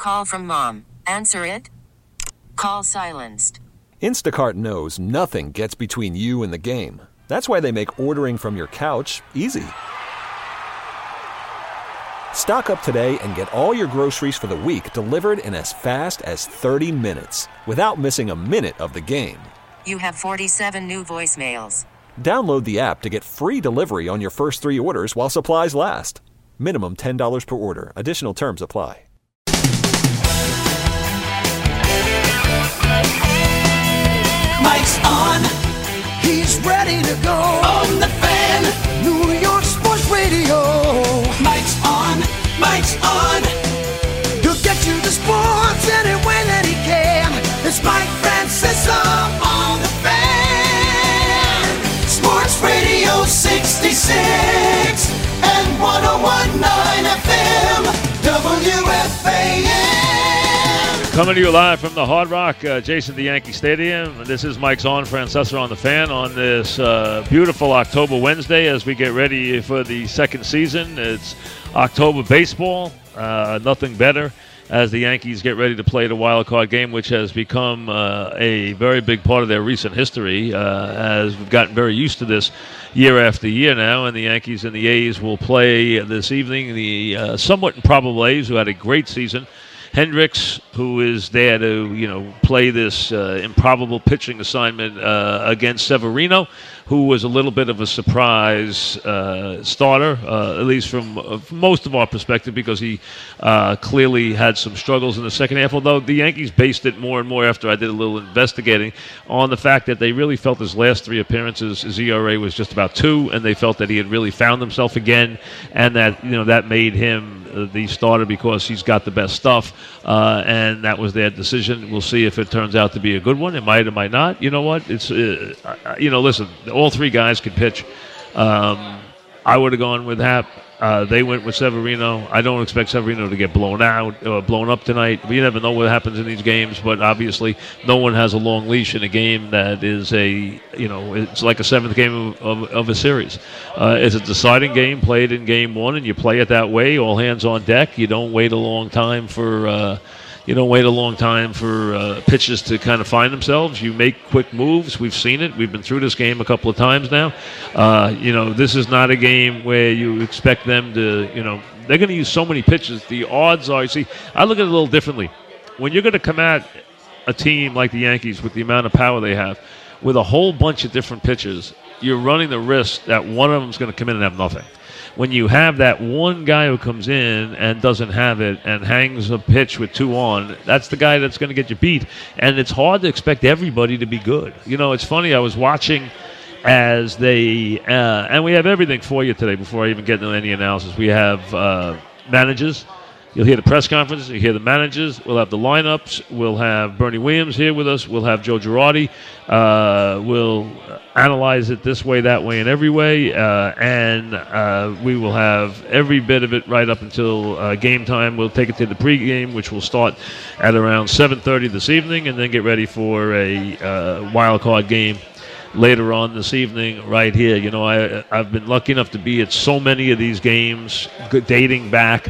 call from mom. Answer it. Call silenced. Instacart knows nothing gets between you and the game. That's why they make ordering from your couch easy. Stock up today and get all your groceries for the week delivered in as fast as 30 minutes without missing a minute of the game. You have 47 new voicemails. Download the app to get free delivery on your first 3 orders while supplies last. Minimum $10 per order. Additional terms apply. Mike's on. He's ready to go. On the Fan. New York Sports Radio. Mike's on. Mike's on. He'll get you the sports any way that he can. It's Mike Francesa on the Fan. Sports Radio 66 and 101.9 FM. WFAN. Coming to you live from the Hard Rock, Jason the Yankee Stadium. This is Mike's on Francesa on the Fan on this beautiful October Wednesday as we get ready for the second season. It's October baseball, nothing better as the Yankees get ready to play the wild card game, which has become a very big part of their recent history, as we've gotten very used to this year after year now. And the Yankees and the A's will play this evening. The somewhat improbable A's, who had a great season. Hendricks, who is there to, play this improbable pitching assignment against Severino, who was a little bit of a surprise starter, at least from most of our perspective, because he clearly had some struggles in the second half, although the Yankees based it more and more after I did a little investigating on the fact that they really felt his last 3 appearances, his ERA was just about 2, and they felt that he had really found himself again, and that, that made him the starter because he's got the best stuff, and that was their decision. We'll see if it turns out to be a good one. It might not. You know what? It's listen, all 3 guys could pitch. I would have gone with Happ. They went with Severino. I don't expect Severino to get blown out or blown up tonight. You never know what happens in these games, but obviously no one has a long leash in a game that is it's like a 7th game of a series. It's a deciding game played in game 1, and you play it that way, all hands on deck. You don't wait a long time for pitches to kind of find themselves. You make quick moves. We've seen it. We've been through this game a couple of times now. This is not a game where you expect them to, they're going to use so many pitches. The odds are, I look at it a little differently. When you're going to come at a team like the Yankees with the amount of power they have, with a whole bunch of different pitchers, you're running the risk that one of them is going to come in and have nothing. When you have that one guy who comes in and doesn't have it and hangs a pitch with 2 on, that's the guy that's going to get you beat. And it's hard to expect everybody to be good. It's funny, I was watching as they, and we have everything for you today before I even get into any analysis. We have managers. You'll hear the press conference. You'll hear the managers. We'll have the lineups. We'll have Bernie Williams here with us. We'll have Joe Girardi. We'll analyze it this way, that way, and every way. And we will have every bit of it right up until game time. We'll take it to the pregame, which will start at around 7:30 this evening, and then get ready for a wild card game later on this evening right here. I've been lucky enough to be at so many of these games dating back.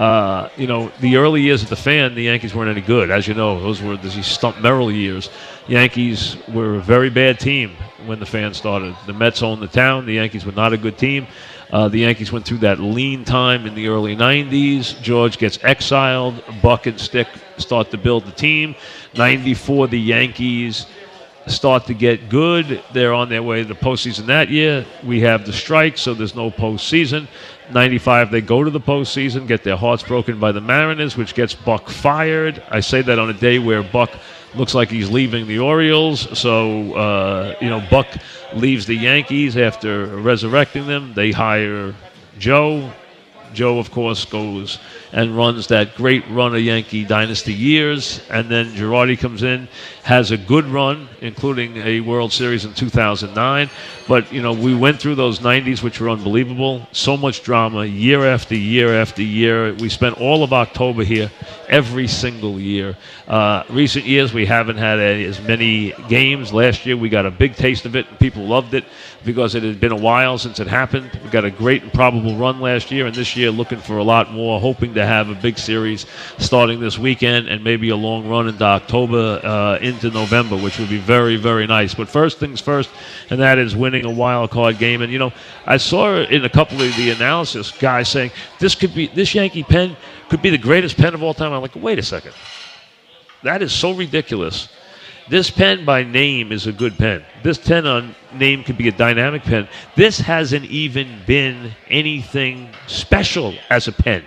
The early years of the Fan, the Yankees weren't any good. As you know, those were the Stump Merrill years. Yankees were a very bad team when the Fan started. The Mets owned the town. The Yankees were not a good team. The Yankees went through that lean time in the early 90s. George gets exiled. Buck and Stick start to build the team. 94, the Yankees start to get good. They're on their way to the postseason that year. We have the strike, so there's no postseason. 95, they go to the postseason, get their hearts broken by the Mariners, which gets Buck fired. I say that on a day where Buck looks like he's leaving the Orioles. So, Buck leaves the Yankees after resurrecting them. They hire Joe. Joe, of course, goes and runs that great run of Yankee dynasty years. And then Girardi comes in, has a good run, including a World Series in 2009. But, we went through those 90s, which were unbelievable. So much drama year after year after year. We spent all of October here every single year. Recent years, we haven't had as many games. Last year, we got a big taste of it, and people loved it because it had been a while since it happened. We got a great and probable run last year, and this year looking for a lot more, hoping to have a big series starting this weekend and maybe a long run into October into November, which would be very, very nice. But first things first, and that is winning a wild card game. And, I saw in a couple of the analysis guys saying this Yankee pen could be the greatest pen of all time. I'm like, wait a second. That is so ridiculous. This pen by name is a good pen. This pen on name could be a dynamic pen. This hasn't even been anything special as a pen.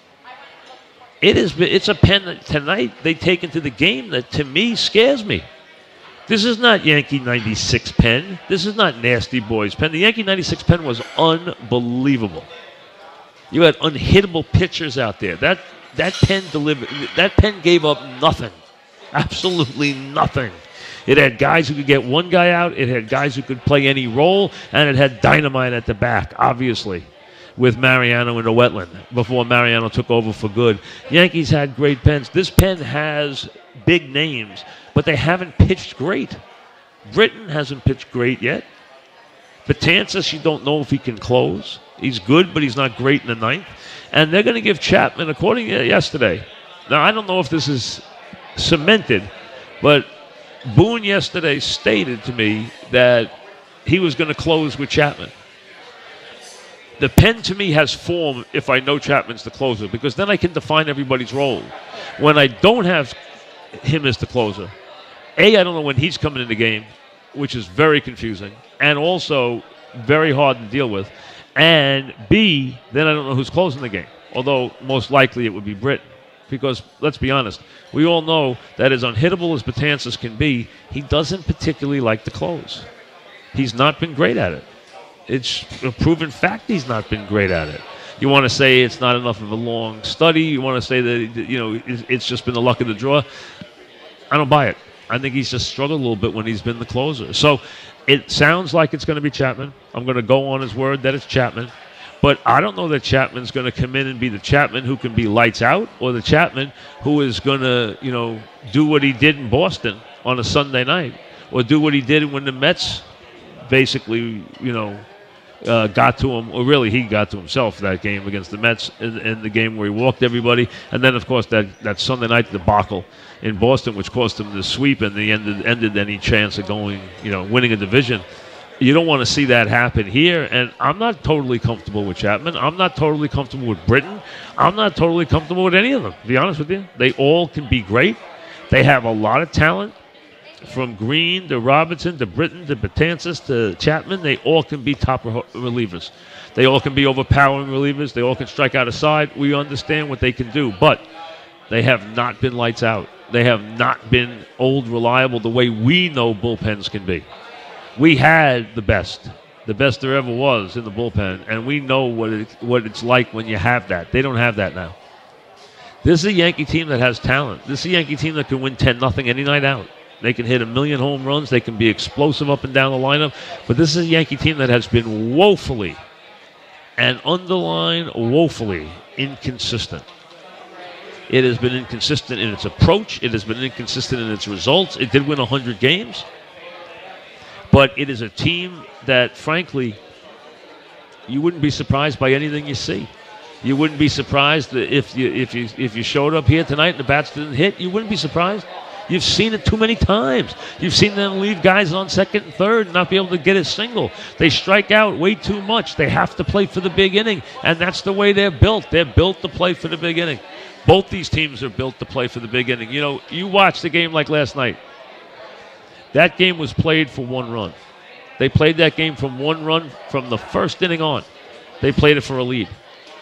It's a pen that tonight they take into the game that to me scares me. This is not Yankee 96 pen. This is not Nasty Boys pen. The Yankee 96 pen was unbelievable. You had unhittable pitchers out there. That pen delivered. That pen gave up nothing. Absolutely nothing. It had guys who could get one guy out. It had guys who could play any role. And it had dynamite at the back, obviously, with Mariano in the wetland before Mariano took over for good. Yankees had great pens. This pen has big names, but they haven't pitched great. Britton hasn't pitched great yet. Betances, you don't know if he can close. He's good, but he's not great in the ninth. And they're going to give Chapman, according to yesterday. Now, I don't know if this is cemented, but Boone yesterday stated to me that he was going to close with Chapman. The pen to me has form if I know Chapman's the closer, because then I can define everybody's role. When I don't have him as the closer, I don't know when he's coming in the game, which is very confusing, and also very hard to deal with. And B, then I don't know who's closing the game, although most likely it would be Britton. Because, let's be honest, we all know that as unhittable as Betances can be, he doesn't particularly like to close. He's not been great at it. It's a proven fact he's not been great at it. You want to say it's not enough of a long study. You want to say that, it's just been the luck of the draw. I don't buy it. I think he's just struggled a little bit when he's been the closer. So it sounds like it's going to be Chapman. I'm going to go on his word that it's Chapman. But I don't know that Chapman's going to come in and be the Chapman who can be lights out, or the Chapman who is going to, do what he did in Boston on a Sunday night, or do what he did when the Mets basically, got to him, or really he got to himself that game against the Mets in the game where he walked everybody. And then, of course, that Sunday night debacle in Boston, which cost him the sweep and the ended any chance of going, winning a division. You don't want to see that happen here, and I'm not totally comfortable with Chapman. I'm not totally comfortable with Britton. I'm not totally comfortable with any of them, to be honest with you. They all can be great. They have a lot of talent. From Green to Robinson to Britton to Betances to Chapman, they all can be top relievers. They all can be overpowering relievers. They all can strike out a side. We understand what they can do, but they have not been lights out. They have not been old, reliable the way we know bullpens can be. We had the best there ever was in the bullpen, and we know what it's like when you have that. They don't have that now. This is a Yankee team that has talent. This is a Yankee team that can win 10-0 any night out. They can hit 1,000,000 home runs. They can be explosive up and down the lineup. But this is a Yankee team that has been woefully, and underline woefully, inconsistent. It has been inconsistent in its approach. It has been inconsistent in its results. It did win 100 games. But it is a team that, frankly, you wouldn't be surprised by anything you see. You wouldn't be surprised that if you showed up here tonight and the bats didn't hit. You wouldn't be surprised. You've seen it too many times. You've seen them leave guys on second and third and not be able to get a single. They strike out way too much. They have to play for the big inning, and that's the way they're built. They're built to play for the big inning. Both these teams are built to play for the big inning. You watched the game like last night. That game was played for one run. They played that game from one run from the first inning on. They played it for a lead.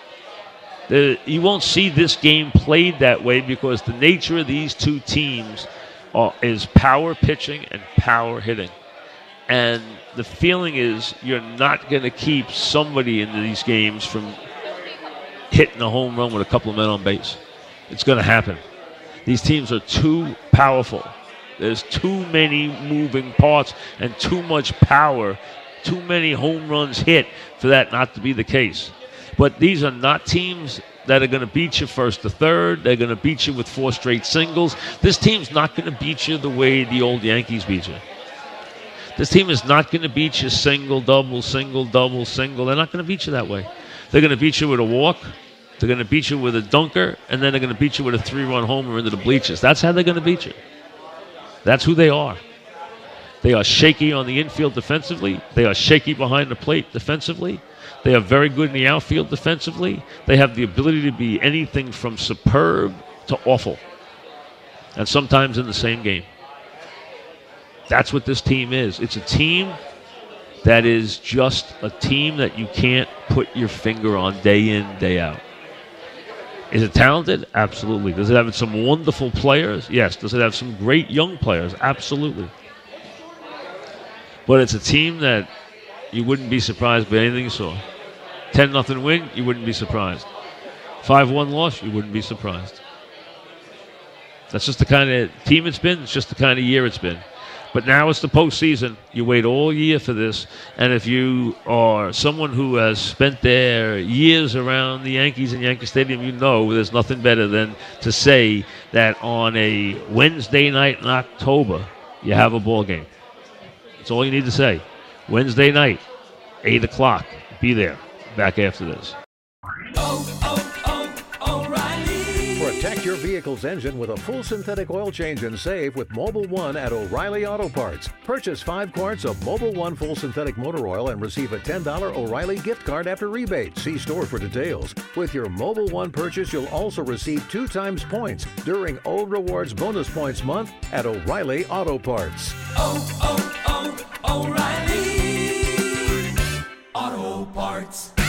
You won't see this game played that way because the nature of these two teams is power pitching and power hitting. And the feeling is you're not going to keep somebody in these games from hitting a home run with a couple of men on base. It's going to happen. These teams are too powerful. There's too many moving parts and too much power, too many home runs hit for that not to be the case. But these are not teams that are going to beat you first to third. They're going to beat you with 4 straight singles. This team's not going to beat you the way the old Yankees beat you. This team is not going to beat you single, double, single, double, single. They're not going to beat you that way. They're going to beat you with a walk. They're going to beat you with a dunker, and then they're going to beat you with a 3-run homer into the bleachers. That's how they're going to beat you. That's who they are. They are shaky on the infield defensively. They are shaky behind the plate defensively. They are very good in the outfield defensively. They have the ability to be anything from superb to awful, and sometimes in the same game. That's what this team is. It's a team that is just a team that you can't put your finger on day in, day out. Is it talented? Absolutely. Does it have some wonderful players? Yes. Does it have some great young players? Absolutely. But it's a team that you wouldn't be surprised by anything you saw. 10-0 win, you wouldn't be surprised. 5-1 loss, you wouldn't be surprised. That's just the kind of team it's been. It's just the kind of year it's been. But now it's the postseason. You wait all year for this. And if you are someone who has spent their years around the Yankees and Yankee Stadium, you know there's nothing better than to say that on a Wednesday night in October, you have a ball game. That's all you need to say. Wednesday night, 8 o'clock. Be there. Back after this. Protect your vehicle's engine with a full synthetic oil change and save with Mobil 1 at O'Reilly Auto Parts. Purchase 5 quarts of Mobil 1 full synthetic motor oil and receive a $10 O'Reilly gift card after rebate. See store for details. With your Mobil 1 purchase, you'll also receive 2 times points during O Rewards Bonus Points Month at O'Reilly Auto Parts. O'Reilly Auto Parts.